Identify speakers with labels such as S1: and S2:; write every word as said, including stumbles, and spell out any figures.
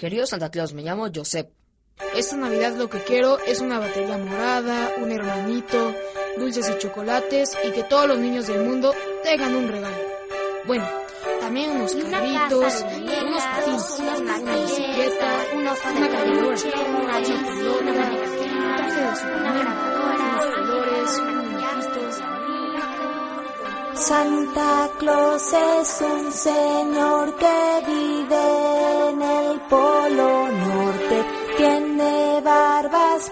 S1: Querido Santa Claus, me llamo Josep.
S2: Esta Navidad lo que quiero es una batería morada, un hermanito, dulces y chocolates y que todos los niños del mundo tengan un regalo. Bueno, también unos carritos, unos patines, una bicicleta, una cargadora, una pelota, un traje de Superman, unos colores, un muñequito.
S3: Santa Claus es un señor que vive en el Polo Norte. Tiene barbas